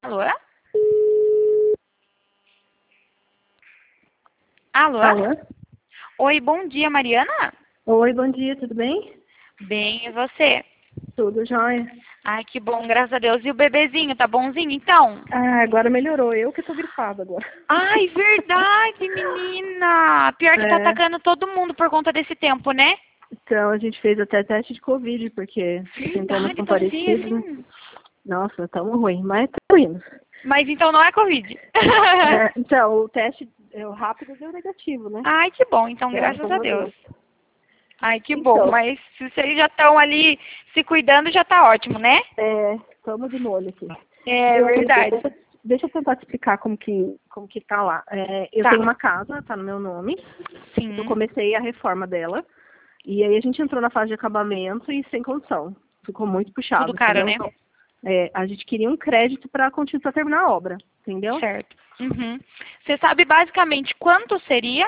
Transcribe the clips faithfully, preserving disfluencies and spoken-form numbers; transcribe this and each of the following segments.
Alô? Alô? Alô? Oi, bom dia, Mariana? Oi, bom dia, tudo bem? Bem, e você? Tudo jóia. Ai, que bom, graças a Deus. E o bebezinho, tá bonzinho, então? Ah, agora melhorou. Eu que tô gripado agora. Ai, verdade, menina! Pior que tá É, atacando todo mundo por conta desse tempo, né? então a gente fez até teste de Covid, porque os sintomas Verdade, são tá feio parecidos, né? assim. Nossa, tamo ruim, mas tamo indo. Mas então não é Covid. É, então, o teste é, o rápido deu negativo, né? Ai, que bom, então graças a Graças a Deus. Deus. Ai, que bom, Então, mas se vocês já estão ali se cuidando, já tá ótimo, né? é, tamo de molho aqui. É Eu liguei, verdade. deixa, deixa eu tentar te explicar como que, como que tá lá. É, eu Tá. tenho uma casa, tá no meu nome. Eu Sim, comecei a reforma dela. E aí a gente entrou na fase de acabamento e sem condição. Ficou muito tudo puxado, caro, entendeu? né? Então, é, a gente queria um crédito para continuar pra terminar a obra, entendeu? Certo. Uhum. Você sabe basicamente quanto seria?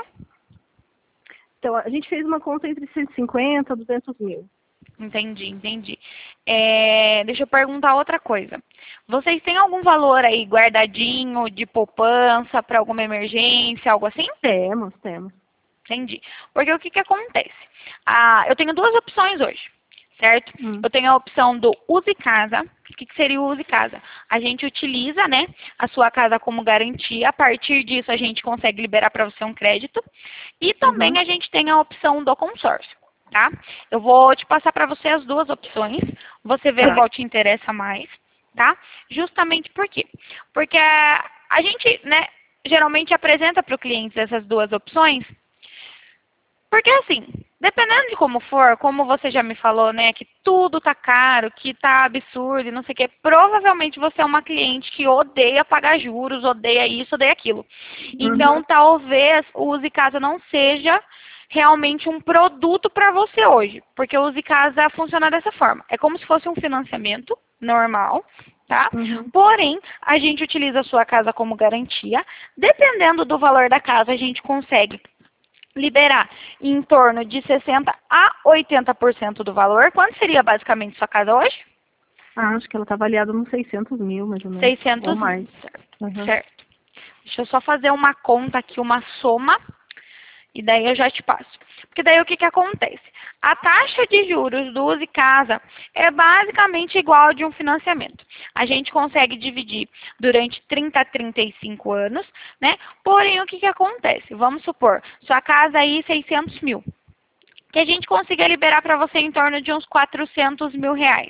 Então, a gente fez uma conta entre cento e cinquenta e duzentos mil. Entendi, entendi. É, deixa eu perguntar outra coisa. Vocês têm algum valor aí guardadinho de poupança para alguma emergência, algo assim? Temos, temos. Entendi. Porque o que que acontece? Ah, eu tenho duas opções hoje, certo? Hum. Eu tenho a opção do use casa. O que que seria o use casa? A gente utiliza, né, a sua casa como garantia. A partir disso, a gente consegue liberar para você um crédito. E também Uhum. a gente tem a opção do consórcio, tá? Eu vou te passar para você as duas opções. Você vê Tá. qual te interessa mais, tá? Justamente por quê? Porque a a gente, né, geralmente apresenta para o cliente essas duas opções porque assim, dependendo de como for, como você já me falou, né, que tudo tá caro, que tá absurdo e não sei o quê, provavelmente você é uma cliente que odeia pagar juros, odeia isso, odeia aquilo. Então, Uhum. talvez o Use Casa não seja realmente um produto para você hoje, porque o Use Casa funciona dessa forma. É como se fosse um financiamento normal, tá? Uhum. Porém, a gente utiliza a sua casa como garantia. Dependendo do valor da casa, a gente consegue liberar em torno de sessenta a oitenta por cento do valor. Quanto seria basicamente sua casa hoje? Ah, acho que ela tá avaliada nos seiscentos mil, mais ou menos. Ou seiscentos mil, mais. certo. Uhum. Certo. Deixa eu só fazer uma conta aqui, uma soma, e daí eu já te passo. Porque daí o que, que acontece? A taxa de juros do Use Casa é basicamente igual a de um financiamento. A gente consegue dividir durante trinta a trinta e cinco anos, né? Porém, o que, que acontece? Vamos supor, sua casa aí seiscentos mil. Que a gente consiga liberar para você em torno de uns quatrocentos mil reais.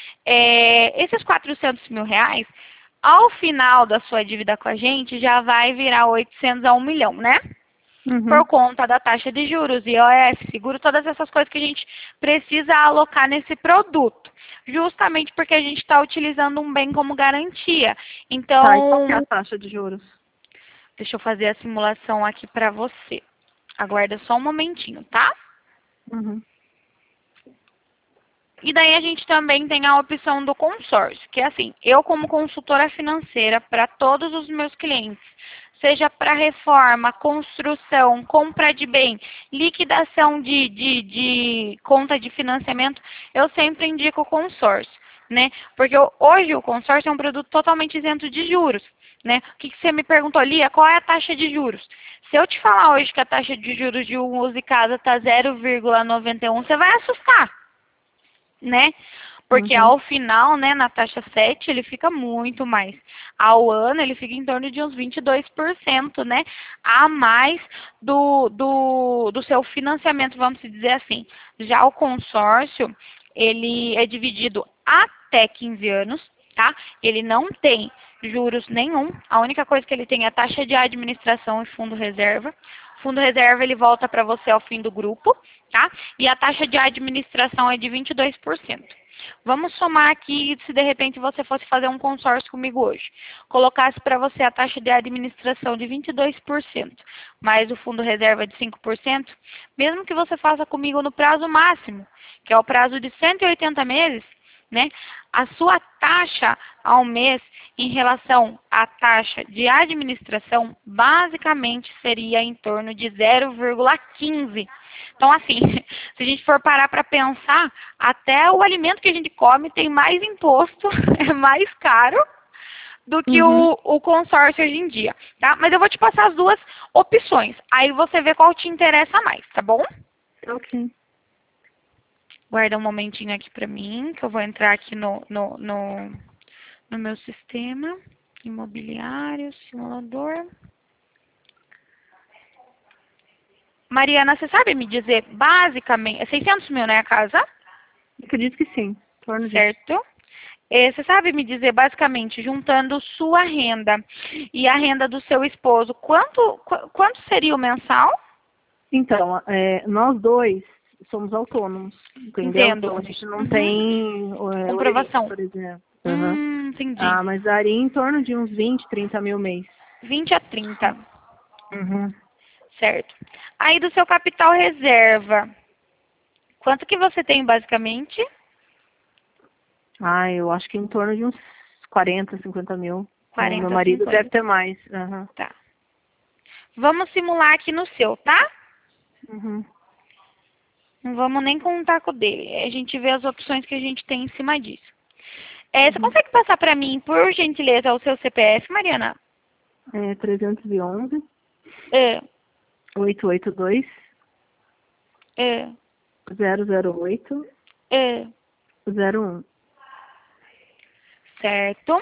É, esses quatrocentos mil reais, ao final da sua dívida com a gente, já vai virar oitocentos a um milhão, né? Por Uhum. conta da taxa de juros, I O F, seguro, todas essas coisas que a gente precisa alocar nesse produto. Justamente porque a gente está utilizando um bem como garantia. Tá, e qual que é a Então, taxa de juros? deixa eu fazer a simulação aqui para você. Aguarda só um momentinho, tá? Uhum. E daí a gente também tem a opção do consórcio, que é assim, eu como consultora financeira para todos os meus clientes, seja para reforma, construção, compra de bem, liquidação de, de, de conta de financiamento, eu sempre indico o consórcio, né? Porque hoje o consórcio é um produto totalmente isento de juros, né? O que, que você me perguntou, Lia, qual é a taxa de juros? Se eu te falar hoje que a taxa de juros de um Use Casa está zero vírgula noventa e um, você vai assustar, né? Porque Uhum. ao final, né, na taxa sete, ele fica muito mais. Ao ano, ele fica em torno de uns vinte e dois por cento, né, a mais do, do, do seu financiamento, vamos dizer assim. Já o consórcio, ele é dividido até quinze anos, tá? Ele não tem juros nenhum. A única coisa que ele tem é a taxa de administração e fundo reserva. Fundo reserva ele volta para você ao fim do grupo, tá? E a taxa de administração é de vinte e dois por cento. Vamos somar aqui se de repente você fosse fazer um consórcio comigo hoje. Colocasse para você a taxa de administração de vinte e dois por cento, mais o fundo reserva de cinco por cento, mesmo que você faça comigo no prazo máximo, que é o prazo de cento e oitenta meses, né? A sua taxa ao mês em relação à taxa de administração basicamente seria em torno de zero vírgula quinze. Então, assim, se a gente for parar para pensar, até o alimento que a gente come tem mais imposto, é mais caro do que Uhum. o, o consórcio hoje em dia, tá? Mas eu vou te passar as duas opções. Aí você vê qual te interessa mais, tá bom? Ok. Guarda um momentinho aqui pra mim, que eu vou entrar aqui no, no, no, no meu sistema. Imobiliário, simulador. Mariana, você sabe me dizer, basicamente, é seiscentos mil, né, a casa? Acredito que sim. Em torno disso. Certo? Eh, Você sabe me dizer, basicamente, juntando sua renda e a renda do seu esposo, quanto, qu- quanto seria o mensal? Então, é, nós dois somos autônomos, entendeu? Entendo. Então a gente não Uhum. tem é, o Elite, Comprovação. por exemplo. Aham. Hum, entendi. Ah, mas daria em torno de uns vinte, trinta mil mês. vinte a trinta, Uhum. certo. Aí do seu capital reserva, quanto que você tem, basicamente? Ah, eu acho que em torno de uns quarenta, cinquenta mil. O meu quarenta, marido deve cinquenta. ter mais. Aham. Tá. Vamos simular aqui no seu, tá? Uhum. Não vamos nem contar com o dele. A gente vê as opções que a gente tem em cima disso. É, você Uhum. consegue passar para mim, por gentileza, o seu C P F, Mariana? É trezentos e onze, É, oitocentos e oitenta e dois, é, zero zero oito, é. zero um. Certo.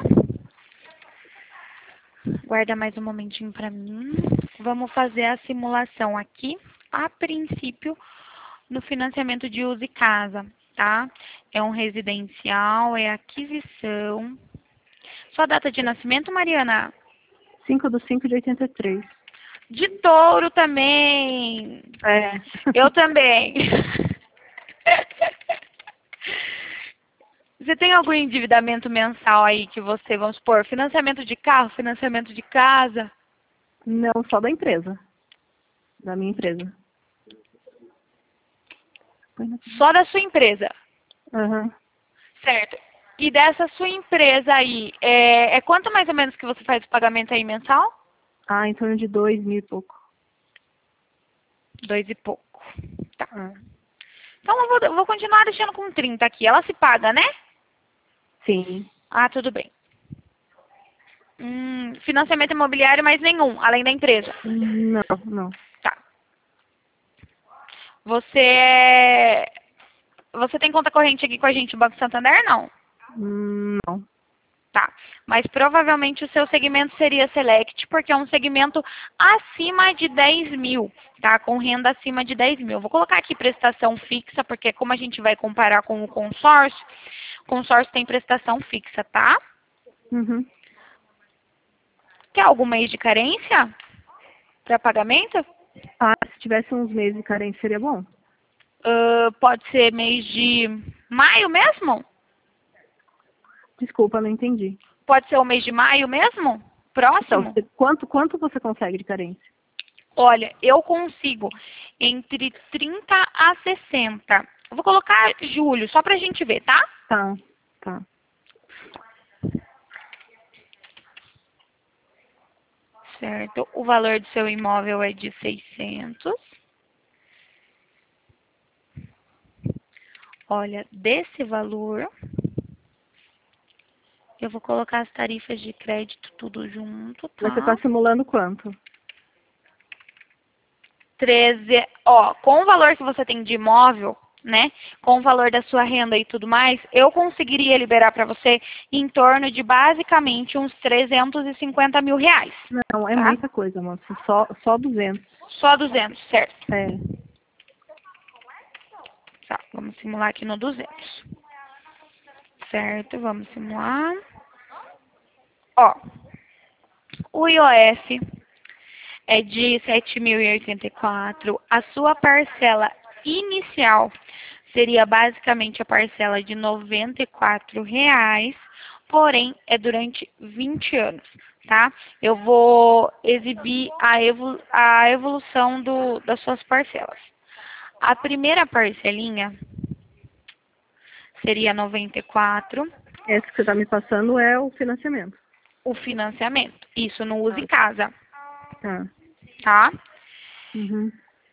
Guarda mais um momentinho para mim. Vamos fazer a simulação aqui, a princípio, no financiamento de uso e casa, tá? É um residencial, é aquisição. Sua data de nascimento, Mariana? cinco de cinco de oitenta e três. De touro também. É. Eu também. Você tem algum endividamento mensal aí que você, vamos supor, financiamento de carro, financiamento de casa? Não, só da empresa. Da minha empresa. Só da sua empresa, Aham. certo? E dessa sua empresa aí, é, é quanto mais ou menos que você faz o pagamento aí mensal? Ah, em torno de dois mil e pouco. Dois e pouco. Tá. Ah. Então eu vou, eu vou continuar deixando com trinta aqui. Ela se paga, né? Sim. Ah, tudo bem. Hum, financiamento imobiliário mais nenhum, além da empresa. Não, não. Tá. Você é... Você tem conta corrente aqui com a gente no Banco Santander? Não. Hum, Não. Tá. Mas provavelmente o seu segmento seria Select, porque é um segmento acima de dez mil, tá? Com renda acima de dez mil. Vou colocar aqui prestação fixa, porque como a gente vai comparar com o consórcio, o consórcio tem prestação fixa, tá? Uhum. Quer algum mês de carência para pagamento? Ah, se tivesse uns meses de carência seria bom. Ah, pode ser mês de maio mesmo? Desculpa, não entendi. Pode ser o mês de maio mesmo? Então, Próximo? você- quanto, quanto você consegue de carência? Olha, eu consigo entre trinta a sessenta. Eu vou colocar julho, só pra gente ver, tá? Tá, tá. Certo. O valor do seu imóvel é de seiscentos. Olha, desse valor, eu vou colocar as tarifas de crédito tudo junto, Mas você está tá? simulando quanto? treze, ó, com o valor que você tem de imóvel, né, com o valor da sua renda e tudo mais, eu conseguiria liberar para você em torno de basicamente uns trezentos e cinquenta mil reais, Não, é tá? muita coisa, moça. Só, só duzentos. Só duzentos, certo? É. Tá, vamos simular aqui no duzentos. Certo, vamos simular. Ó, o I O F é de sete mil e oitenta e quatro. A sua parcela inicial seria basicamente a parcela de noventa e quatro reais, porém é durante vinte anos, tá? Eu vou exibir a, evolu a evolução do, das suas parcelas. A primeira parcelinha seria noventa e quatro, Esse que você está me passando é o financiamento. o financiamento. Isso no Use Tá. Casa, Tá. tá? Uhum.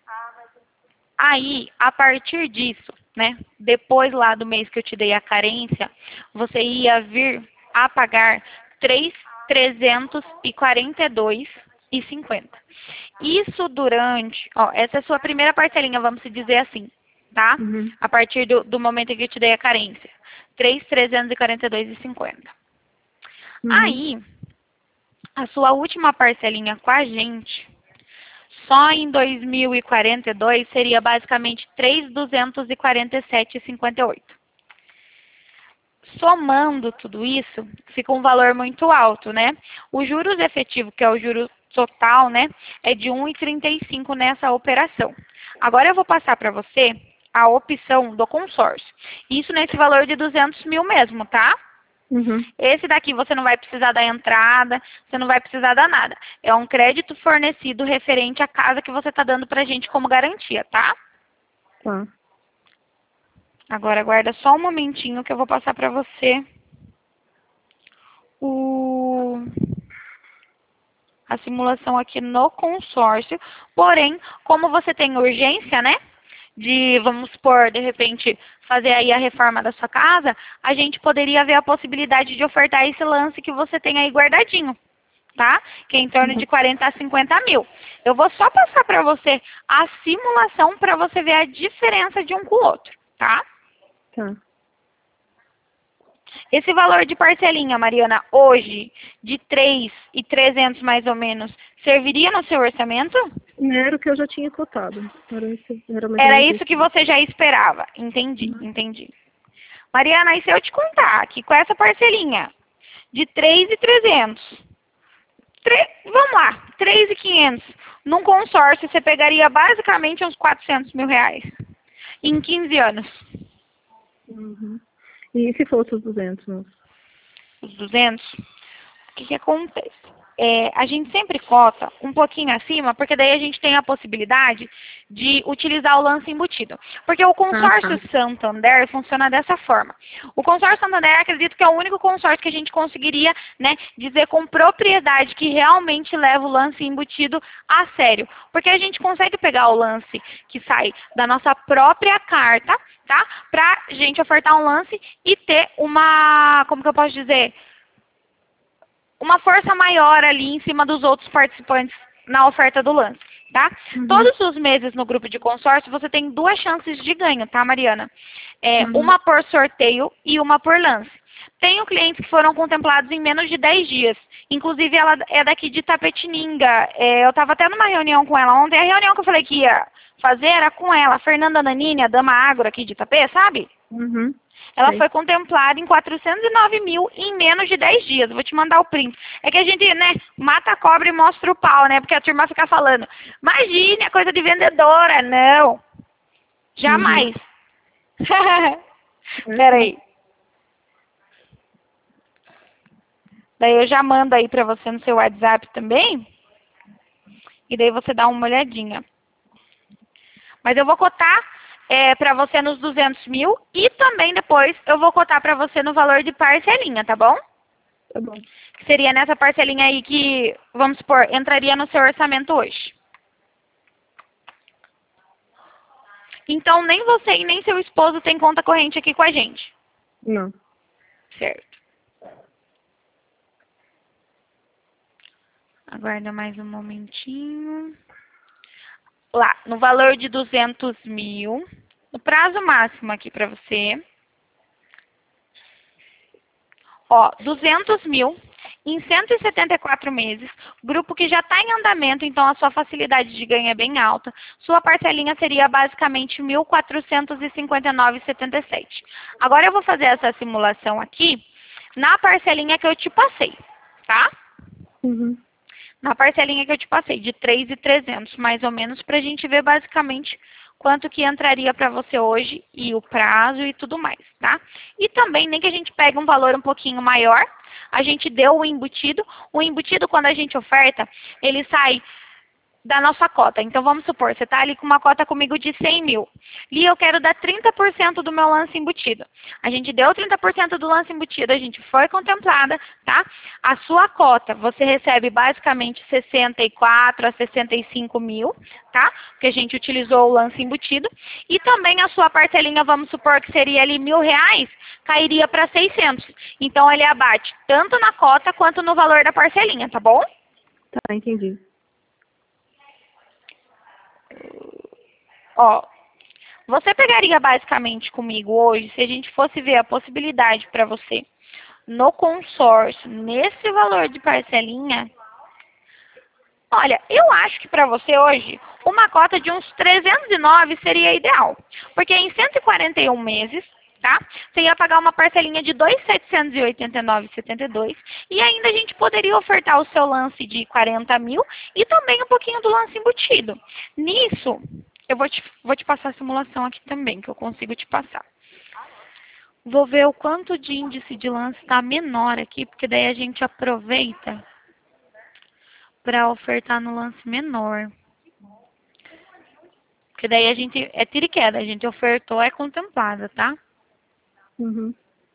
Aí, a partir disso, né, depois lá do mês que eu te dei a carência, você ia vir a pagar três trezentos e quarenta e dois reais e cinquenta. Isso durante, ó, essa é a sua primeira parcelinha, vamos dizer assim, tá? Uhum. A partir do, do momento em que eu te dei a carência. três mil trezentos e quarenta e dois reais e cinquenta. Uhum. Aí, a sua última parcelinha com a gente, só em dois mil e quarenta e dois, seria basicamente três mil duzentos e quarenta e sete reais e cinquenta e oito. Somando tudo isso, fica um valor muito alto, né? O juros efetivo, que é o juro total, né, é de um vírgula trinta e cinco nessa operação. Agora eu vou passar para você a opção do consórcio. Isso nesse valor de duzentos mil mesmo, tá? Uhum. Esse daqui você não vai precisar da entrada, você não vai precisar da nada. É um crédito fornecido referente à casa que você está dando para a gente como garantia, tá? Tá. Agora aguarda só um momentinho que eu vou passar para você o... a simulação aqui no consórcio. Porém, como você tem urgência, né? De, vamos supor, de repente, fazer aí a reforma da sua casa, a gente poderia ver a possibilidade de ofertar esse lance que você tem aí guardadinho, tá? Que é em torno de quarenta a cinquenta mil. Eu vou só passar para você a simulação para você ver a diferença de um com o outro, tá? Tá. Esse valor de parcelinha, Mariana, hoje, de três mil e trezentos mais ou menos, serviria no seu orçamento? Era o que eu já tinha cotado. Era isso, era mais ou Era menos isso que você já esperava. Entendi, entendi. Mariana, e se eu te contar que com essa parcelinha de três mil e trezentos, tre... vamos lá, três mil e quinhentos, num consórcio você pegaria basicamente uns quatrocentos mil reais em quinze anos. Uhum. E se fosse os duzentos, moço? Os duzentos, o que que acontece? É, a gente sempre cota um pouquinho acima, porque daí a gente tem a possibilidade de utilizar o lance embutido. Porque o consórcio Ah, tá. Santander funciona dessa forma. O consórcio Santander, acredito que é o único consórcio que a gente conseguiria, né, dizer com propriedade que realmente leva o lance embutido a sério. Porque a gente consegue pegar o lance que sai da nossa própria carta, tá? Pra gente ofertar um lance e ter uma, como que eu posso dizer? Uma força maior ali em cima dos outros participantes na oferta do lance, tá? Uhum. Todos os meses no grupo de consórcio você tem duas chances de ganho, tá, Mariana? É, Uhum. uma por sorteio e uma por lance. Tenho clientes que foram contemplados em menos de dez dias. Inclusive, ela é daqui de Tapetininga. É, eu estava até numa reunião com ela ontem. A reunião que eu falei que ia fazer era com ela, a Fernanda Nanini, a Dama Agro aqui de Itapê, sabe? Uhum. Ela Sei. foi contemplada em quatrocentos e nove mil em menos de dez dias. Vou te mandar o print. É que a gente, né, mata a cobra e mostra o pau, né? Porque a turma fica falando, imagine, é coisa de vendedora. Não. Jamais. Uhum. Peraí. Daí eu já mando aí pra você no seu WhatsApp também. E daí você dá uma olhadinha. Mas eu vou cotar é, para você nos duzentos mil e também depois eu vou cotar para você no valor de parcelinha, tá bom? Tá bom. Que seria nessa parcelinha aí que, vamos supor, entraria no seu orçamento hoje. Então, nem você e nem seu esposo tem conta corrente aqui com a gente. Não. Certo. Aguarda mais um momentinho. Lá, no valor de duzentos mil, no prazo máximo aqui para você. Ó, duzentos mil em cento e setenta e quatro meses, grupo que já está em andamento, então a sua facilidade de ganho é bem alta. Sua parcelinha seria basicamente mil quatrocentos e cinquenta e nove reais e setenta e sete centavos. Agora eu vou fazer essa simulação aqui na parcelinha que eu te passei, tá? Uhum. Na parcelinha que eu te passei, de três mil e trezentos mais ou menos, para a gente ver basicamente quanto que entraria para você hoje e o prazo e tudo mais, tá? E também, nem que a gente pegue um valor um pouquinho maior, a gente deu o embutido. O embutido, quando a gente oferta, ele sai da nossa cota. Então, vamos supor, você está ali com uma cota comigo de cem mil. E eu quero dar trinta por cento do meu lance embutido. A gente deu trinta por cento do lance embutido, a gente foi contemplada, tá? A sua cota, você recebe basicamente sessenta e quatro a sessenta e cinco mil, tá? Porque a gente utilizou o lance embutido. E também a sua parcelinha, vamos supor que seria ali mil reais, cairia para seiscentos. Então, ele abate tanto na cota quanto no valor da parcelinha, tá bom? Tá, entendi. Ó, você pegaria basicamente comigo hoje, se a gente fosse ver a possibilidade para você no consórcio, nesse valor de parcelinha, olha, eu acho que para você hoje, uma cota de uns trezentos e nove seria ideal. Porque em cento e quarenta e um meses, tá? Você ia pagar uma parcelinha de dois mil setecentos e oitenta e nove reais e setenta e dois centavos e ainda a gente poderia ofertar o seu lance de quarenta mil e também um pouquinho do lance embutido. Nisso, eu vou te, vou te passar a simulação aqui também, que eu consigo te passar. Vou ver o quanto de índice de lance está menor aqui, porque daí a gente aproveita para ofertar no lance menor. Porque daí a gente, é tiro e queda, a gente ofertou, é contemplada, tá? Uhum.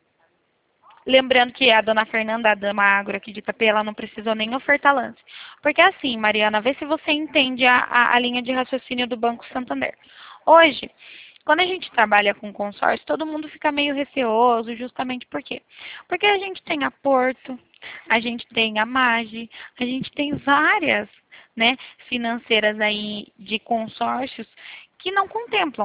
Lembrando que a dona Fernanda, a dama agro aqui de Itapê, ela não precisou nem ofertar lance. Porque assim, Mariana, vê se você entende a, a, a linha de raciocínio do Banco Santander. Hoje, quando a gente trabalha com consórcio, todo mundo fica meio receoso, justamente por quê? Porque a gente tem a Porto, a gente tem a Magi, a gente tem várias, né, financeiras aí de consórcios que não contemplam.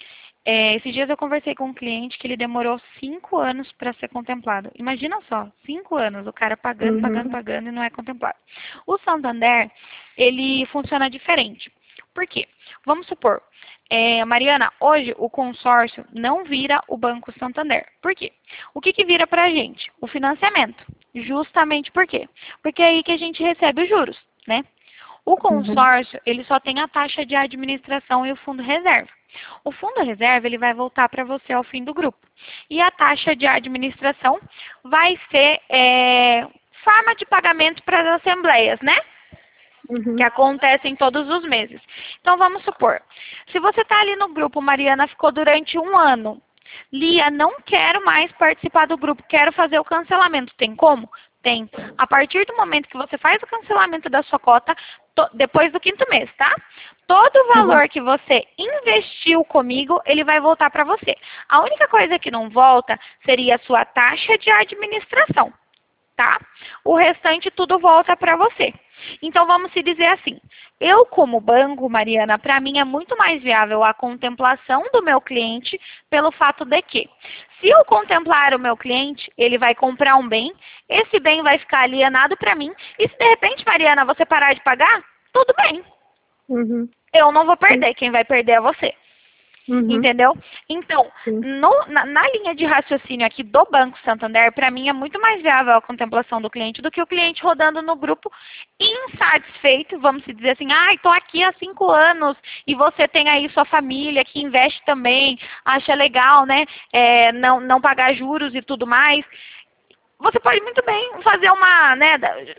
É, esses dias eu conversei com um cliente que ele demorou cinco anos para ser contemplado. Imagina só, cinco anos, o cara pagando, Uhum. pagando, pagando e não é contemplado. O Santander, ele funciona diferente. Por quê? Vamos supor, é, Mariana, hoje o consórcio não vira o Banco Santander. Por quê? O que, que vira para a gente? O financiamento. Justamente por quê? Porque é aí que a gente recebe os juros, né? O consórcio, uhum, ele só tem a taxa de administração e o fundo reserva. O fundo reserva, ele vai voltar para você ao fim do grupo. E a taxa de administração vai ser é, forma de pagamento para as assembleias, né? Uhum. Que acontecem todos os meses. Então, vamos supor, se você está ali no grupo, Mariana ficou durante um ano. Lia, não quero mais participar do grupo, quero fazer o cancelamento. Tem como? Tem. A partir do momento que você faz o cancelamento da sua cota, to, depois do quinto mês, tá? Todo o valor, uhum, que você investiu comigo, ele vai voltar para você. A única coisa que não volta seria a sua taxa de administração, tá? O restante tudo volta para você. Então, vamos se dizer assim, eu como banco, Mariana, para mim é muito mais viável a contemplação do meu cliente pelo fato de que, se eu contemplar o meu cliente, ele vai comprar um bem, esse bem vai ficar alienado para mim, e se de repente, Mariana, você parar de pagar, tudo bem. Uhum. Eu não vou perder, quem vai perder é você. Uhum. Entendeu? Então, no, na, na linha de raciocínio aqui do Banco Santander, para mim é muito mais viável a contemplação do cliente do que o cliente rodando no grupo insatisfeito, vamos dizer assim, ah, estou aqui há cinco anos e você tem aí sua família que investe também, acha legal, né, é, não, não pagar juros e tudo mais. Você pode muito bem fazer uma, né,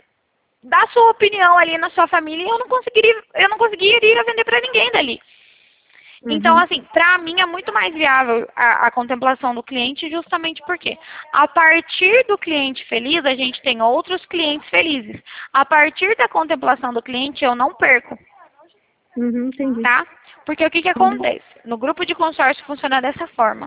dar sua opinião ali na sua família e eu não conseguiria, eu não conseguiria vender para ninguém dali. Então, assim, para mim é muito mais viável a, a contemplação do cliente justamente porque a partir do cliente feliz, a gente tem outros clientes felizes. A partir da contemplação do cliente, eu não perco. Uhum, entendi. Tá? Porque o que, que acontece? No grupo de consórcio funciona dessa forma.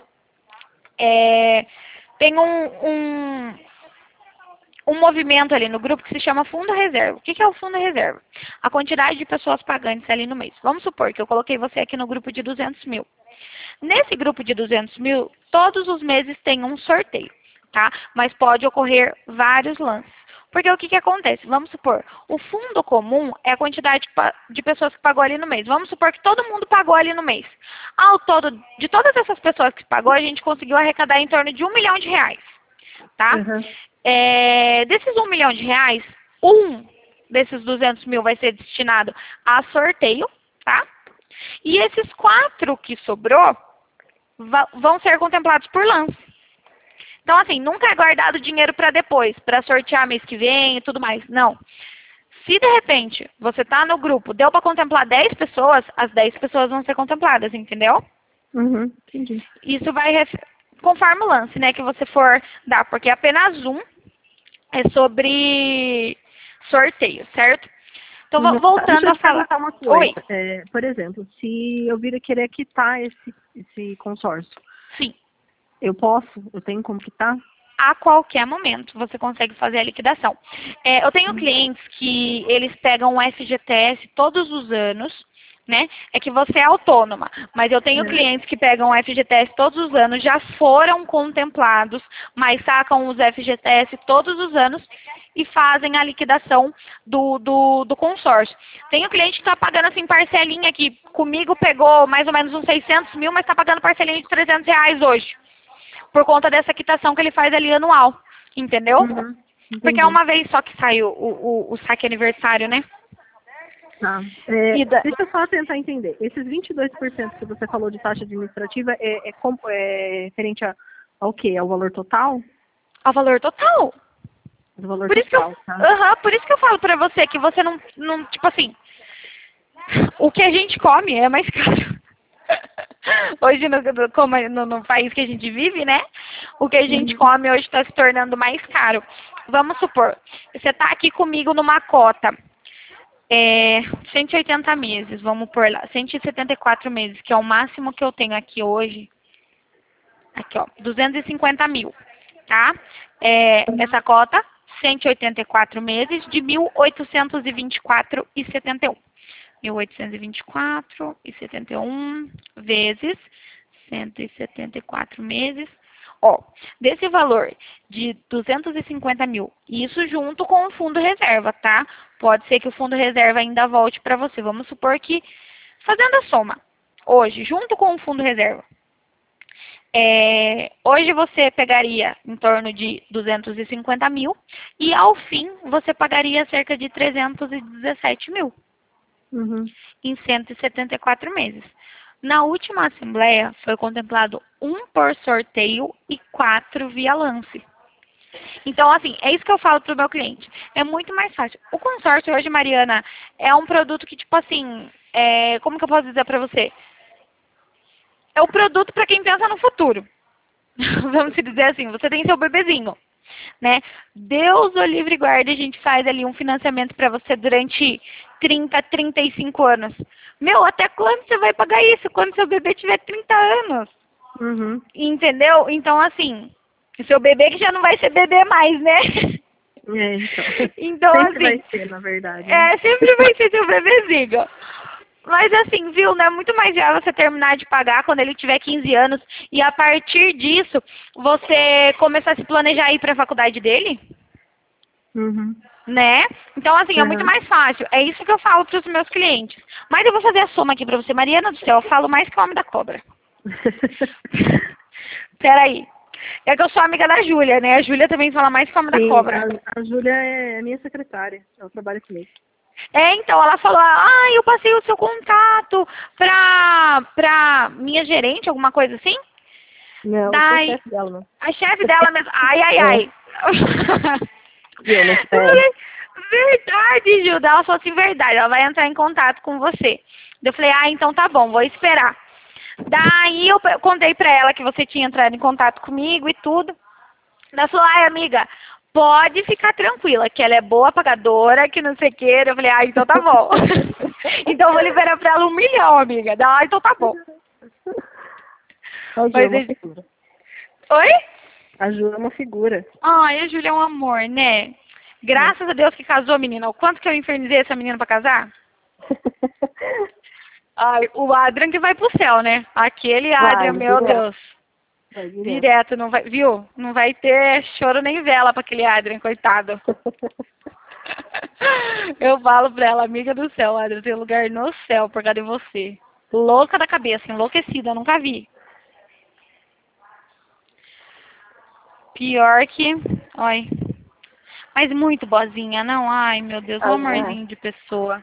É, tem um... um um movimento ali no grupo que se chama fundo reserva. O que é o fundo reserva? A quantidade de pessoas pagantes ali no mês. Vamos supor que eu coloquei você aqui no grupo de duzentos mil. Nesse grupo de duzentos mil, todos os meses tem um sorteio, tá? Mas pode ocorrer vários lances. Porque o que, que acontece? Vamos supor, o fundo comum é a quantidade de pessoas que pagou ali no mês. Vamos supor que todo mundo pagou ali no mês. Ao todo, de todas essas pessoas que pagou, a gente conseguiu arrecadar em torno de um milhão de reais, tá? Uhum. É, desses um milhão de reais, um desses duzentos mil vai ser destinado a sorteio, tá? E esses quatro que sobrou vão ser contemplados por lance. Então, assim, nunca é guardado dinheiro para depois, para sortear mês que vem e tudo mais. Não. Se de repente você tá no grupo, deu para contemplar dez pessoas, as dez pessoas vão ser contempladas, entendeu? Uhum, entendi. Isso vai ref- conforme o lance, né, que você for dar, porque apenas um é sobre sorteio, certo? Então, vo- Uhum. Tá, deixa voltando eu a te falar. perguntar uma coisa. Oi, É, por exemplo, se eu vir a querer quitar esse, esse consórcio, sim. eu posso? Eu tenho como quitar? A qualquer momento você consegue fazer a liquidação. É, eu tenho clientes que eles pegam o F G T S todos os anos, né? É que você é autônoma, mas eu tenho É. clientes que pegam o F G T S todos os anos, já foram contemplados, mas sacam os F G T S todos os anos e fazem a liquidação do, do, do consórcio. Tenho cliente que está pagando assim parcelinha que comigo pegou mais ou menos uns seiscentos mil, mas está pagando parcelinha de trezentos reais hoje, por conta dessa quitação que ele faz ali anual, entendeu? Uhum, Porque é entendi. uma vez só que sai o, o, o saque aniversário, né? Tá. É, E da- deixa eu só tentar entender. Esses vinte e dois por cento que você falou de taxa administrativa é, é, com- é referente a, ao quê? Ao valor total? ao valor total. Do valor Por isso que eu, total, tá? aham, por isso que eu falo pra você que você não, não, tipo assim, o que a gente come é mais caro. Hoje, no, no- como é no, no país que a gente vive, né? O que a gente Uhum. come hoje está se tornando mais caro. Vamos supor, você está aqui comigo numa cota, é, cento e oitenta meses, vamos por lá, cento e setenta e quatro meses, que é o máximo que eu tenho aqui hoje. Aqui, ó, duzentos e cinquenta mil, tá? É, essa cota, cento e oitenta e quatro meses, de mil oitocentos e vinte e quatro e setenta e um. mil oitocentos e vinte e quatro e setenta e um vezes cento e setenta e quatro meses. Ó, desse valor de duzentos e cinquenta mil, isso junto com o fundo reserva, tá? Pode ser que o fundo reserva ainda volte para você. Vamos supor que, fazendo a soma, hoje, junto com o fundo reserva, é, hoje você pegaria em torno de duzentos e cinquenta mil e ao fim você pagaria cerca de trezentos e dezessete mil Uhum. em cento e setenta e quatro meses. Na última assembleia foi contemplado um por sorteio e quatro via lance. Então, assim, é isso que eu falo para o meu cliente. É muito mais fácil. O consórcio hoje, Mariana, é um produto que, tipo assim, é, como que eu posso dizer para você? É o produto para quem pensa no futuro. Vamos dizer assim, você tem seu bebezinho, né? Deus o livre guarde, a gente faz ali um financiamento para você durante trinta, trinta e cinco anos. Meu, até quando você vai pagar isso? Quando seu bebê tiver trinta anos. Uhum. Entendeu? Então, assim, seu bebê que já não vai ser bebê mais, né? É, então. Então, Sempre vai assim, ser, na verdade, né? é, sempre vai ser seu bebezinho. Mas assim, viu, né? Muito mais viável você terminar de pagar quando ele tiver quinze anos e a partir disso você começar a se planejar ir para a faculdade dele, Uhum. né? Então, assim, é muito Uhum. mais fácil. É isso que eu falo para os meus clientes. Mas eu vou fazer a soma aqui para você. Mariana do céu, eu falo mais que o homem da cobra. Peraí. É que eu sou amiga da Júlia, né? A Júlia também fala mais que o homem da Sim, cobra. a, a Júlia é minha secretária. Ela trabalha comigo. É, então, ela falou, ah, eu passei o seu contato pra, pra minha gerente, alguma coisa assim. Não, eu sou Daí, chefe dela, não. a chefe dela mesmo, ai, ai, É, ai. viu, né? Eu É. falei, verdade, Gilda. Ela falou assim, verdade, ela vai entrar em contato com você. Eu falei, ah, então tá bom, vou esperar. Daí eu pe- contei pra ela que você tinha entrado em contato comigo e tudo. Ela falou, ai, amiga, pode ficar tranquila, que ela é boa pagadora, que não sei o que. Eu falei, ah, então tá bom. Então eu vou liberar pra ela um milhão, amiga. Ela, ah, então tá bom. A Ju é Mas, uma ele- figura. oi? A Ju é uma figura. Ai, a Júlia é um amor, né? Graças a Deus que casou, menina. O quanto que eu infernizei essa menina pra casar? Ai, o Adrian que vai pro céu, né? Aquele Adrian, Vai, meu direto. Deus. Vai direto. Direto, não vai, viu? Não vai ter choro nem vela pra aquele Adrian, coitado. Eu falo pra ela, amiga do céu, Adrian, tem lugar no céu por causa de você. Louca da cabeça, enlouquecida, nunca vi. Pior que, ai, mas muito boazinha, não? Ai, meu Deus, um A Ju é. amorzinho de pessoa.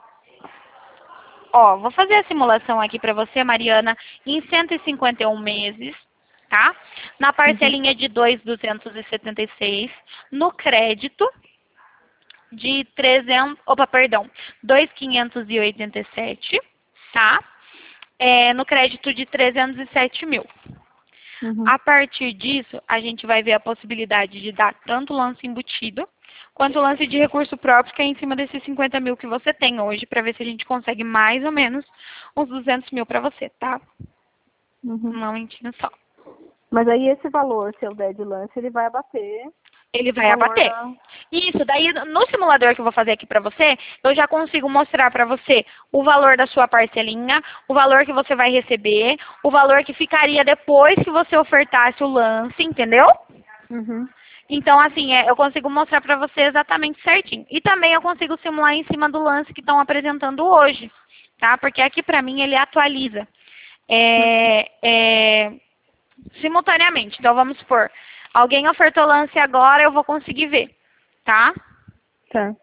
Ó, vou fazer a simulação aqui pra você, Mariana, em cento e cinquenta e um meses, tá? Na Uhum. parcelinha de dois mil duzentos e setenta e seis, no crédito, de trezentos, opa, perdão, dois mil quinhentos e oitenta e sete, tá? É, no crédito de trezentos e sete mil. Uhum. A partir disso, a gente vai ver a possibilidade de dar tanto lance embutido, quanto lance de recurso próprio, que é em cima desses cinquenta mil que você tem hoje, para ver se a gente consegue mais ou menos uns duzentos mil para você, tá? Uhum. Um momentinho só. Mas aí esse valor, se eu der de lance, ele vai abater Ele o vai valor abater. da... Isso, daí no simulador que eu vou fazer aqui para você, eu já consigo mostrar para você o valor da sua parcelinha, o valor que você vai receber, o valor que ficaria depois que você ofertasse o lance, entendeu? Uhum. Então, assim, é, eu consigo mostrar para você exatamente certinho. E também eu consigo simular em cima do lance que estão apresentando hoje, tá? Porque aqui para mim ele atualiza é, é, simultaneamente. Então, vamos supor, alguém ofertou lance agora, eu vou conseguir ver, tá? Tá.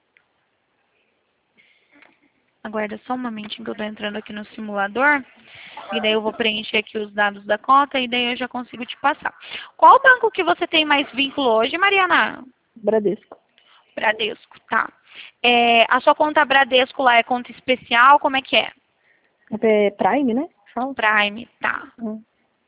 Aguarda só um momentinho que eu tô entrando aqui no simulador. E daí eu vou preencher aqui os dados da conta e daí eu já consigo te passar. Qual banco que você tem mais vínculo hoje, Mariana? Bradesco. Bradesco, tá. É, a sua conta Bradesco lá é conta especial, como é que é? É Prime, né? Fala. Prime, tá. Uhum.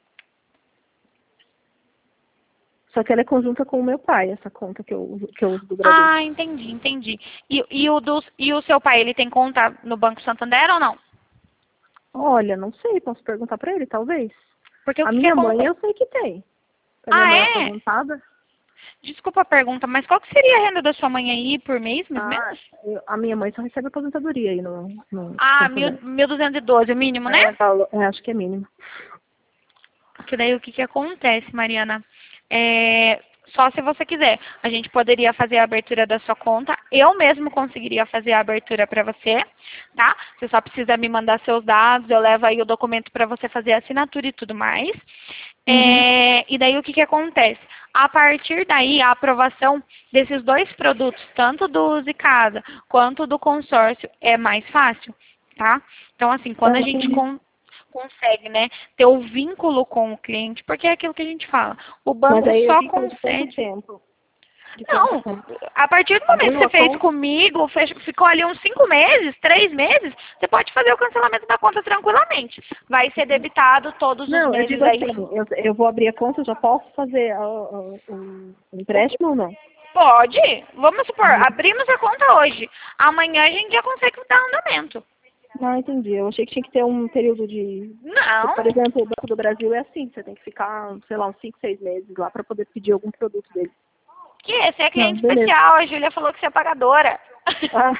Só que ela é conjunta com o meu pai, essa conta que eu, uso- que eu uso do Bradesco. Ah, entendi, entendi. E, e, o dos, e o seu pai, ele tem conta no Banco Santander ou não? Olha, não sei, posso perguntar pra ele, talvez. Porque o A que que minha mãe acontece? eu sei que tem. A minha Ah, mãe é é? aposentada. Desculpa a pergunta, mas qual que seria a renda da sua mãe aí por mês, mais ou Ah, menos? eu- a minha mãe só recebe aposentadoria aí no, no Ah, mil, Santander. mil duzentos e doze, o mínimo, né? É, Paulo, é, acho que é mínimo. Que daí o que, que acontece, Mariana? É, só se você quiser. A gente poderia fazer a abertura da sua conta. Eu mesmo conseguiria fazer a abertura para você, tá? Você só precisa me mandar seus dados, eu levo aí o documento para você fazer a assinatura e tudo mais. Uhum. É, e daí o que, que acontece? A partir daí, a aprovação desses dois produtos, tanto do Use Casa quanto do consórcio, é mais fácil, tá? Então, assim, quando a Ah, gente entendi. con- consegue, né, ter o vínculo com o cliente, porque é aquilo que a gente fala, o Mas banco aí eu só vínculo de quanto concede. tempo? De quanto Não, tempo? a partir do momento Abriu que você uma fez conta? comigo, fech- ficou ali uns cinco meses, três meses, você pode fazer o cancelamento da conta tranquilamente. Vai ser debitado todos os Não, eu meses digo aí. assim, eu, eu vou abrir a conta, eu já posso fazer ah, ah, um O- empréstimo ou não? Pode. Vamos supor, Uhum. abrimos a conta hoje. Amanhã a gente já consegue dar andamento. Ah, entendi. Eu achei que tinha que ter um período de... Não. Por exemplo, o Banco do Brasil é assim, você tem que ficar, sei lá, uns cinco, seis meses lá para poder pedir algum produto dele. Que você é Não, cliente beleza. especial. A Júlia falou que você é pagadora. Ah.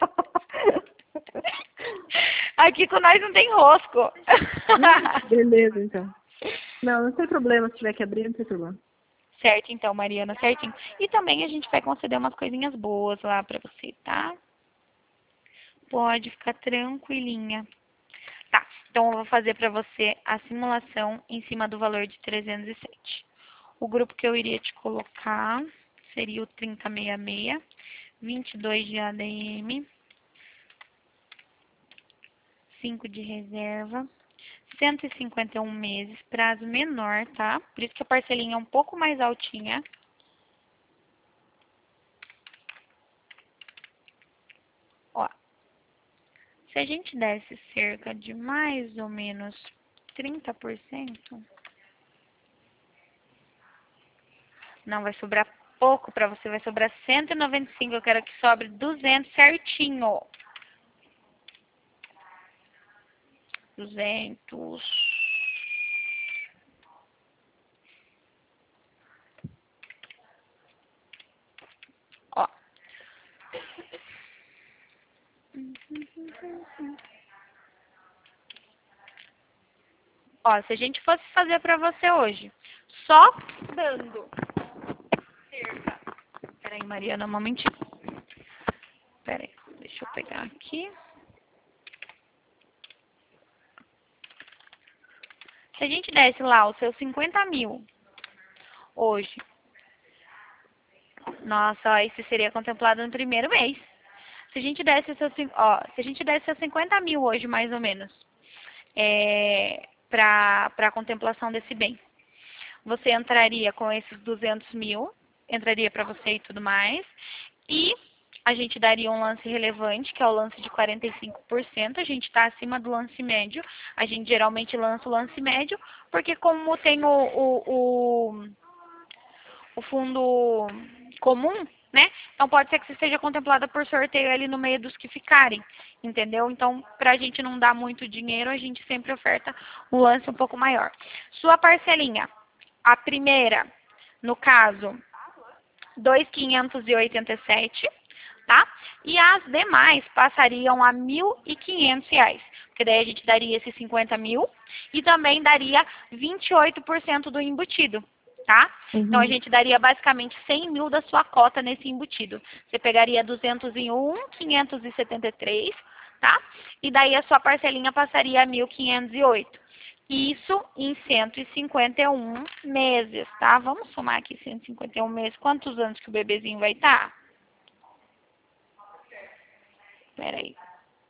Aqui com nós não tem rosco. Beleza, então. Não, não tem problema, se tiver que abrir, não tem problema. Certo, então, Mariana, certinho. E também a gente vai conceder umas coisinhas boas lá pra você, tá? Pode ficar tranquilinha. Tá, então eu vou fazer pra você a simulação em cima do valor de trezentos e sete. O grupo que eu iria te colocar seria o trinta sessenta e seis, vinte e dois de A D M, cinco de reserva, cento e cinquenta e um meses, prazo menor, tá? Por isso que a parcelinha é um pouco mais altinha. Ó, se a gente desse cerca de mais ou menos trinta por cento, não vai sobrar pouco para você, vai sobrar cento e noventa e cinco, eu quero que sobre duzentos certinho. duzentos. Ó. Ó, se a gente fosse fazer para você hoje, só dando cerca. Peraí, Mariana, um momentinho. Peraí, deixa eu pegar aqui. Se a gente desse lá os seus cinquenta mil hoje, nossa, ó, isso seria contemplado no primeiro mês. Se a gente desse os seus, cin- ó, se a gente desse seus cinquenta mil hoje, mais ou menos, é, para a contemplação desse bem, você entraria com esses duzentos mil, entraria para você e tudo mais, e a gente daria um lance relevante, que é o lance de quarenta e cinco por cento. A gente está acima do lance médio. A gente geralmente lança o lance médio, porque como tem o, o, o, o fundo comum, né? Então pode ser que você esteja contemplada por sorteio ali no meio dos que ficarem, entendeu? Então, para a gente não dar muito dinheiro, a gente sempre oferta um lance um pouco maior. Sua parcelinha, a primeira, no caso, dois mil quinhentos e oitenta e sete, tá? E as demais passariam a mil e quinhentos reais, porque daí a gente daria esses cinquenta mil e também daria vinte e oito por cento do embutido. Tá? Uhum. Então, a gente daria basicamente cem mil da sua cota nesse embutido. Você pegaria duzentos e um, quinhentos e setenta e três, tá? E daí a sua parcelinha passaria a mil quinhentos e oito. Isso em cento e cinquenta e um meses, tá? Vamos somar aqui cento e cinquenta e um meses. Quantos anos que o bebezinho vai estar? Espera aí.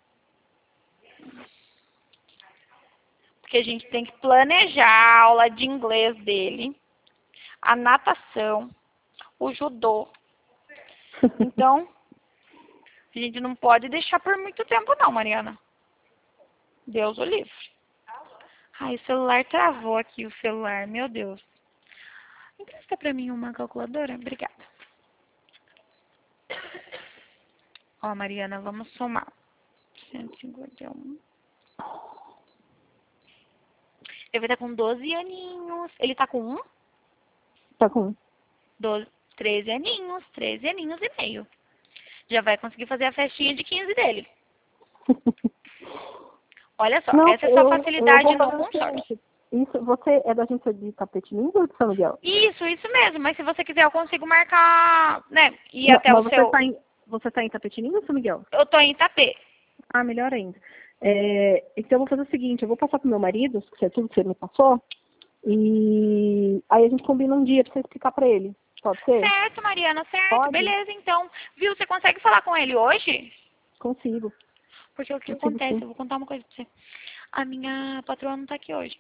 Porque a gente tem que planejar a aula de inglês dele, a natação, o judô. Então, a gente não pode deixar por muito tempo não, Mariana. Deus o livre. Ai, o celular travou aqui, o celular. Meu Deus. Empresta pra mim uma calculadora? Obrigada. Ó, Mariana, vamos somar. cento e cinquenta e um. Ele vai estar com doze aninhos. Ele tá com um? Tá com doze, treze aninhos. treze aninhos e meio. Já vai conseguir fazer a festinha de quinze dele. Olha só, Não, essa é a sua eu, facilidade eu vou no fazer o consórcio. seguinte. Isso, você é da agência de Tapetininga ou de São Miguel? Isso, isso mesmo. Mas se você quiser, eu consigo marcar, né? Ir Não, até mas o você seu... tá em, você tá em Tapetininga ou São Miguel? Eu tô em Itapê. Ah, melhor ainda. É, então eu vou fazer o seguinte, eu vou passar pro meu marido, que é tudo que você me passou, e aí a gente combina um dia pra você explicar pra ele. Pode ser? Certo, Mariana, certo. Pode? Beleza, então. Viu, você consegue falar com ele hoje? Consigo. Porque o que Consigo acontece, sim. eu vou contar uma coisa pra você. A minha patroa não tá aqui hoje.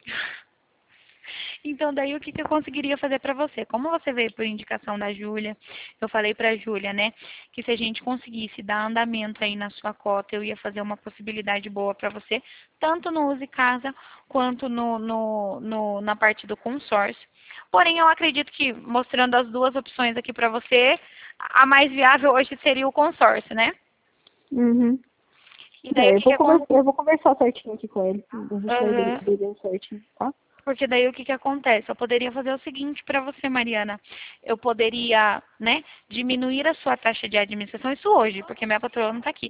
Então, daí o que, que eu conseguiria fazer pra você? Como você veio por indicação da Júlia, eu falei pra Júlia, né, que se a gente conseguisse dar andamento aí na sua cota, eu ia fazer uma possibilidade boa pra você, tanto no Use Casa, quanto no, no, no, na parte do consórcio. Porém, eu acredito que, mostrando as duas opções aqui pra você, a mais viável hoje seria o consórcio, né? Uhum. E daí É, o eu, que, que vou acontece? conversar, eu vou conversar certinho aqui com ele. A gente vai Uhum. ver bem certinho, tá? Porque daí o que que acontece? Eu poderia fazer o seguinte para você, Mariana. Eu poderia, né, diminuir a sua taxa de administração, isso hoje, porque minha patroa não está aqui.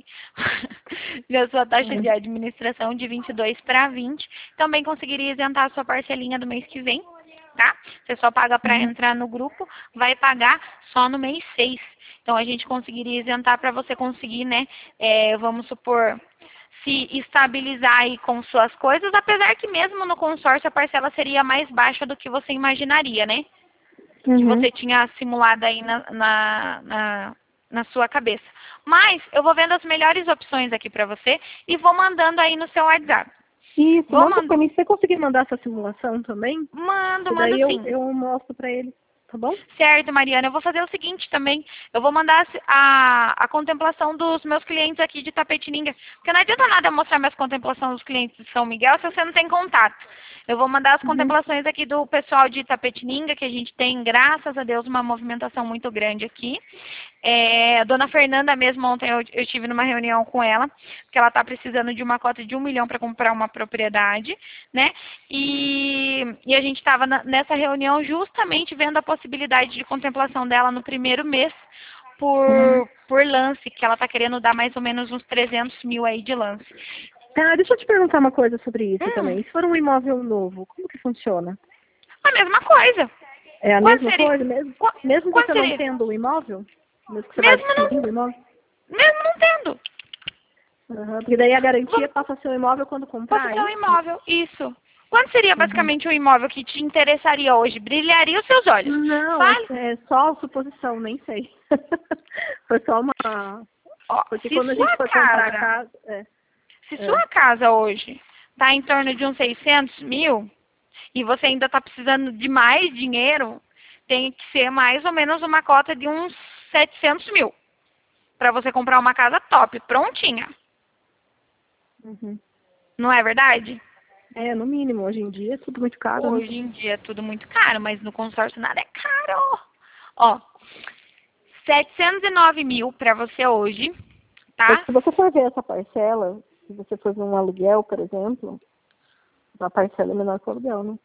A sua taxa de Uhum. administração de vinte e dois para vinte. Também conseguiria isentar a sua parcelinha do mês que vem, tá? Você só paga para Uhum. entrar no grupo, vai pagar só no mês seis. Então a gente conseguiria isentar para você conseguir, né, é, vamos supor, se estabilizar aí com suas coisas, apesar que mesmo no consórcio a parcela seria mais baixa do que você imaginaria, né? Que Uhum. você tinha simulado aí na, na, na, na sua cabeça. Mas eu vou vendo as melhores opções aqui para você e vou mandando aí no seu WhatsApp. Isso, Vou manda mandar. pra mim. Se você conseguir mandar essa simulação também, Mando, que mando daí eu, sim. eu mostro pra ele, tá bom? Certo, Mariana. Eu vou fazer o seguinte também. Eu vou mandar a, a contemplação dos meus clientes aqui de Tapetininga. Porque não adianta nada eu mostrar minhas contemplações dos clientes de São Miguel se você não tem contato. Eu vou mandar as Uhum. contemplações aqui do pessoal de Tapetininga, que a gente tem, graças a Deus, uma movimentação muito grande aqui. É, a dona Fernanda mesmo, ontem eu, eu estive numa reunião com ela, porque ela está precisando de uma cota de um milhão para comprar uma propriedade, né? E, e a gente estava nessa reunião justamente vendo a possibilidade de contemplação dela no primeiro mês por, Uhum. por lance, que ela está querendo dar mais ou menos uns trezentos mil aí de lance. Tá, deixa eu te perguntar uma coisa sobre isso Hum, também. Se for um imóvel novo, como que funciona? a mesma coisa. É a Quanto mesma seria? coisa mesmo? Qu- Mesmo Quanto você não seria? tendo o imóvel? Mesmo que você vai Mesmo adquirir o não, imóvel? mesmo não tendo. Uhum. Porque daí a garantia Vamos, passa a ser o imóvel quando posso comprar, é ser um isso? imóvel, isso. Quanto seria Uhum. basicamente um imóvel que te interessaria hoje? Brilharia os seus olhos. Não, é, Fale. é só suposição, nem sei. Foi só uma... Ó, Porque se quando a gente sua foi comprar a casa, casa... É, se é. sua casa hoje está em torno de uns seiscentos mil e você ainda está precisando de mais dinheiro, tem que ser mais ou menos uma cota de uns setecentos mil. para você comprar uma casa top, prontinha. Uhum. Não é verdade? É, no mínimo, hoje em dia é tudo muito caro, né? Hoje em dia é tudo muito caro, mas no consórcio nada é caro. Ó, setecentos e nove mil para você hoje, Mas tá? se você for ver essa parcela, se você for ver um aluguel, por exemplo, a parcela é menor que o aluguel, né?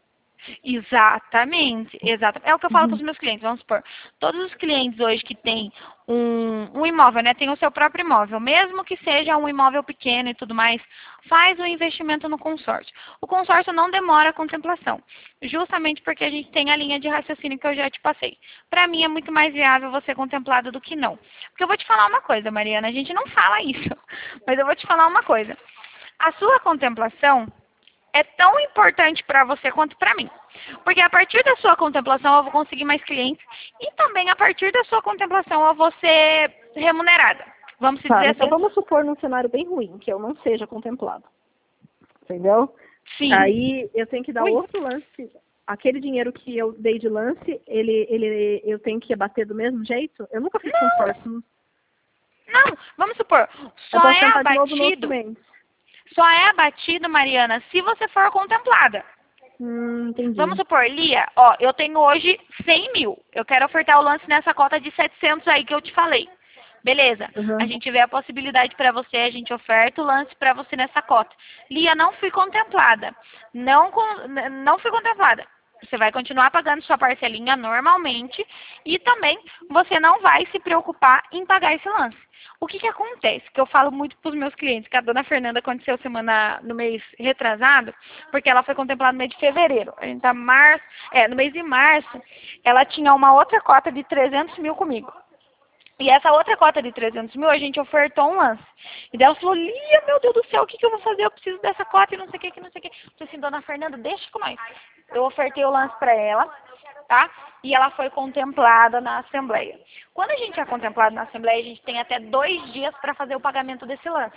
Exatamente, exatamente. É o que eu falo com Uhum. os meus clientes, vamos supor. Todos os clientes hoje que têm um, um imóvel, né, tem o seu próprio imóvel, mesmo que seja um imóvel pequeno e tudo mais, faz o investimento no consórcio. O consórcio não demora a contemplação, justamente porque a gente tem a linha de raciocínio que eu já te passei. Para mim é muito mais viável você contemplado do que não. Porque eu vou te falar uma coisa, Mariana, a gente não fala isso, mas eu vou te falar uma coisa. A sua contemplação é tão importante para você quanto para mim. Porque a partir da sua contemplação eu vou conseguir mais clientes e também a partir da sua contemplação eu vou ser remunerada. Vamos se Tá, dizer então assim? vamos supor num cenário bem ruim, que eu não seja contemplado. Entendeu? Sim. Aí eu tenho que dar Ui. outro lance. Aquele dinheiro que eu dei de lance, ele, ele, eu tenho que abater do mesmo jeito? Eu nunca fiz Não. consórcio. Não, vamos supor, Eu só posso é tentar de novo no outro abatido, mês. só é abatido, Mariana, se você for contemplada. Hum, entendi. Vamos supor, Lia, ó, eu tenho hoje cem mil. Eu quero ofertar o lance nessa cota de setecentos aí que eu te falei. Beleza, Uhum. a gente vê a possibilidade para você, a gente oferta o lance para você nessa cota. Lia, não fui contemplada. Não, con- n- não fui contemplada. Você vai continuar pagando sua parcelinha normalmente e também você não vai se preocupar em pagar esse lance. O que que acontece? Que eu falo muito para os meus clientes, que a dona Fernanda aconteceu semana no mês retrasado, porque ela foi contemplada no mês de fevereiro. A gente tá março, é, no mês de março, ela tinha uma outra cota de trezentos mil comigo. E essa outra cota de trezentos mil, a gente ofertou um lance. E daí ela falou, Lia, meu Deus do céu, o que, que eu vou fazer? Eu preciso dessa cota e não sei o que, que não sei o que. Eu falei assim, dona Fernanda, deixa com nós. Eu ofertei o lance para ela, tá? E ela foi contemplada na Assembleia. Quando a gente é contemplado na Assembleia, a gente tem até dois dias para fazer o pagamento desse lance.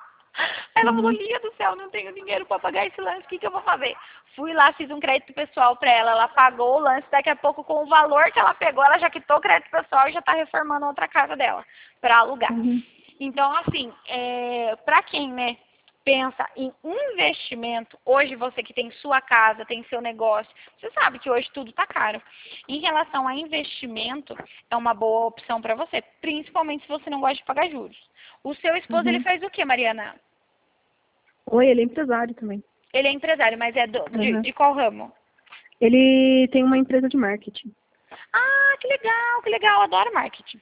Aí ela falou, Uhum. Lia do céu, não tenho dinheiro para pagar esse lance, o que, que eu vou fazer? Fui lá, fiz um crédito pessoal para ela, ela pagou o lance, daqui a pouco com o valor que ela pegou, ela já quitou o crédito pessoal e já está reformando outra casa dela para alugar. Uhum. Então, assim, é, para quem, né, pensa em investimento, hoje você que tem sua casa, tem seu negócio, você sabe que hoje tudo está caro. Em relação a investimento, é uma boa opção para você, principalmente se você não gosta de pagar juros. O seu esposo, ele Uhum. faz o quê, Mariana? Oi, ele é empresário também. Ele é empresário, mas é do, de, Uhum. de qual ramo? Ele tem uma empresa de marketing. Ah, que legal, que legal, adoro marketing.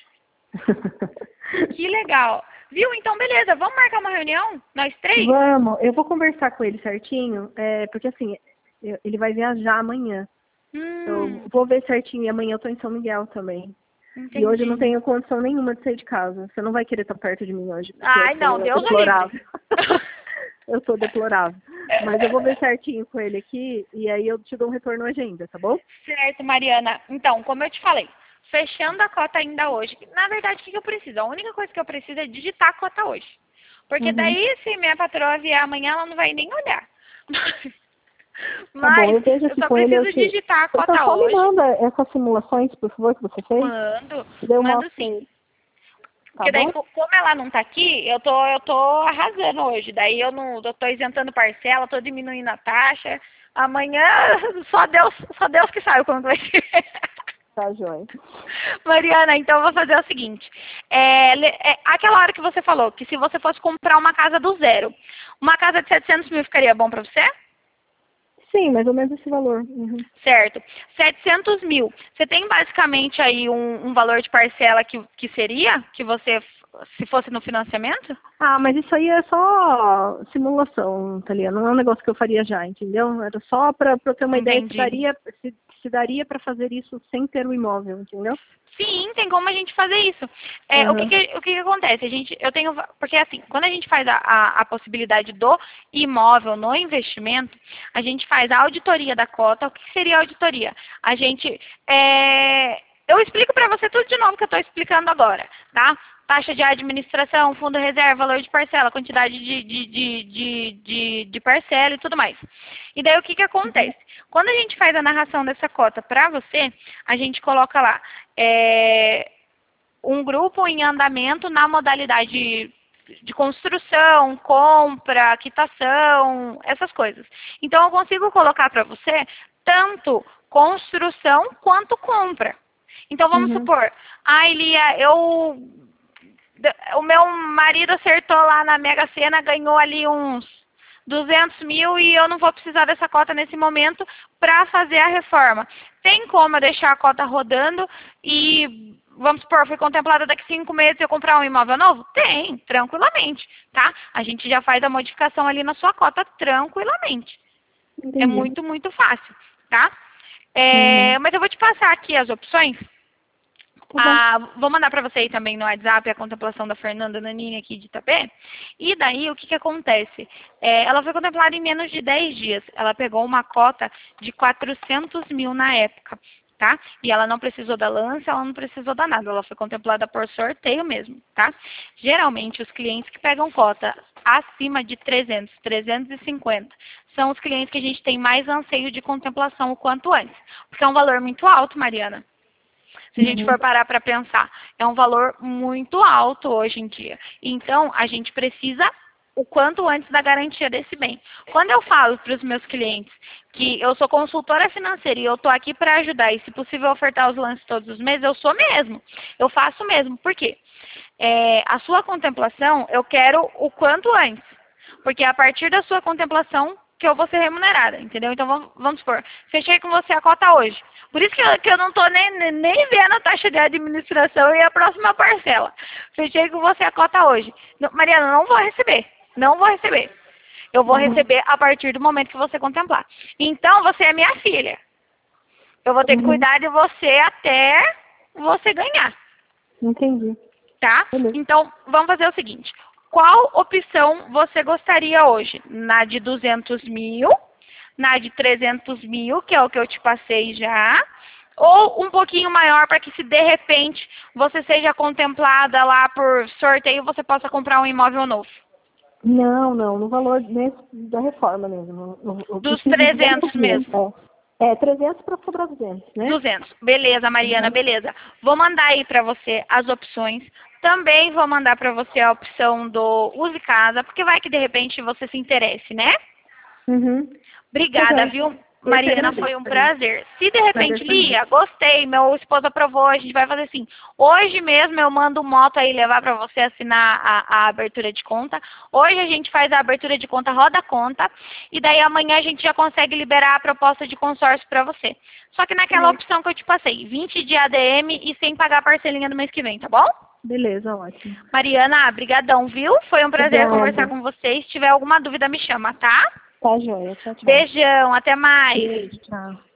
Que legal. Viu? Então, beleza, vamos marcar uma reunião? Nós três? Vamos, eu vou conversar com ele certinho, é, porque assim, eu- ele vai viajar amanhã. Eu Hum, vou ver certinho e amanhã eu tô em São Miguel também. E hoje eu não entendi. tenho condição nenhuma de sair de casa. Você não vai querer estar perto de mim hoje, porque eu Ai, não, sou Deus o livre. deplorável. Eu sou deplorável. Mas eu vou ver certinho com ele aqui e aí eu te dou um retorno hoje ainda, tá bom? Certo, Mariana. Então, como eu te falei, fechando a cota ainda hoje. Na verdade, o que que eu preciso? A única coisa que eu preciso é digitar a cota hoje. Porque Uhum. daí, se minha patroa vier amanhã, ela não vai nem olhar. Tá bom, Mas eu vejo eu aqui só com ele. Eu preciso te... digitar a Então cota só me hoje. manda essas simulações, por favor, que você fez. Mando, E daí eu mando mostro pra sim. ele. Tá Porque daí, bom? co- como ela não tá aqui, eu tô, eu tô arrasando hoje. Daí eu não, eu tô isentando parcela, tô diminuindo a taxa. Amanhã, só Deus, só Deus que sabe quando vai ser. Tá, joia. Mariana, então eu vou fazer o seguinte. É, le- é, aquela hora que você falou que se você fosse comprar uma casa do zero, uma casa de setecentos mil ficaria bom pra você? Sim, mais ou menos esse valor. Uhum. Certo. setecentos mil. Você tem basicamente aí um, um valor de parcela que, que seria, que você, se fosse no financiamento? Ah, mas isso aí é só simulação, Thalia. Não é um negócio que eu faria já, entendeu? Era só para eu ter uma ideia se Entendi. daria, se, se daria para fazer isso sem ter o imóvel, entendeu? Sim, tem como a gente fazer isso. É, o que Uhum. que, o que que acontece? A gente, eu tenho, porque assim, quando a gente faz a, a, a possibilidade do imóvel no investimento, a gente faz a auditoria da cota. O que seria a auditoria? A gente, é, eu explico para você tudo de novo que eu estou explicando agora, tá? Taxa de administração, fundo reserva, valor de parcela, quantidade de, de, de, de, de, de parcela e tudo mais. E daí o que que acontece? Quando a gente faz a narração dessa cota para você, a gente coloca lá, é, um grupo em andamento na modalidade de construção, compra, quitação, essas coisas. Então, eu consigo colocar para você tanto construção quanto compra. Então, vamos Uhum. supor, ah, Elia, eu, o meu marido acertou lá na Mega Sena, ganhou ali uns duzentos mil e eu não vou precisar dessa cota nesse momento para fazer a reforma. Tem como eu deixar a cota rodando e, vamos supor, foi contemplada daqui cinco meses eu comprar um imóvel novo? Tem, tranquilamente, tá? A gente já faz a modificação ali na sua cota tranquilamente. Entendi. É muito, muito fácil, tá? É, Uhum. mas eu vou te passar aqui as opções. Tá bom. Ah, vou mandar para você aí também no WhatsApp a contemplação da Fernanda Nanini aqui de Itapé. E daí, o que, que acontece? É, ela foi contemplada em menos de dez dias. Ela pegou uma cota de quatrocentos mil na época, tá? E ela não precisou da lance, ela não precisou da nada. Ela foi contemplada por sorteio mesmo, tá? Geralmente, os clientes que pegam cota acima de trezentos, trezentos e cinquenta, são os clientes que a gente tem mais anseio de contemplação o quanto antes. Porque é um valor muito alto, Mariana. Se a gente Uhum. for parar para pensar, é um valor muito alto hoje em dia. Então, a gente precisa o quanto antes da garantia desse bem. Quando eu falo para os meus clientes que eu sou consultora financeira e eu estou aqui para ajudar e, se possível, ofertar os lances todos os meses, eu sou mesmo. Eu faço mesmo. Por quê? É, a sua contemplação, eu quero o quanto antes. Porque é a partir da sua contemplação que eu vou ser remunerada, entendeu? Então, vamos, vamos supor, fechei com você a cota hoje. Por isso que eu, que eu não estou nem, nem vendo a taxa de administração e a próxima parcela. Fechei com você a cota hoje. Não, Mariana, não vou receber. Não vou receber. Eu vou Uhum. receber a partir do momento que você contemplar. Então, você é minha filha. Eu vou ter que Uhum. cuidar de você até você ganhar. Entendi. Tá? Beleza. Então, vamos fazer o seguinte. Qual opção você gostaria hoje? Na de duzentos mil, na de trezentos mil, que é o que eu te passei já, ou um pouquinho maior para que, se de repente você seja contemplada lá por sorteio, você possa comprar um imóvel novo? Não, não, no valor nesse, da reforma mesmo. Eu, eu Dos preciso de trezentos duzentos mil. mesmo. É, é trezentos para sobrar duzentos, né? duzentos. Beleza, Mariana, Uhum. beleza. Vou mandar aí para você as opções. Também vou mandar para você a opção do Use Casa, porque vai que de repente você se interesse, né? Uhum. Tá Obrigada, joia. viu, Eu que Mariana? agradeço, Foi um Karine. prazer. Se de repente, Prazer foi meu. Lia, gostei, meu esposo aprovou, a gente vai fazer assim. Hoje mesmo eu mando moto aí levar para você assinar a, a abertura de conta. Hoje a gente faz a abertura de conta, roda a conta. E daí amanhã a gente já consegue liberar a proposta de consórcio para você. Só que naquela Beleza. opção que eu te passei, vinte de A D M e sem pagar a parcelinha do mês que vem, tá bom? Beleza, ótimo. Mariana, brigadão, viu? Foi um prazer conversar Obrigada. com você. Se tiver alguma dúvida, me chama, tá? Tá joia. Tchau, tchau. Beijão, até mais. Beijo, tchau.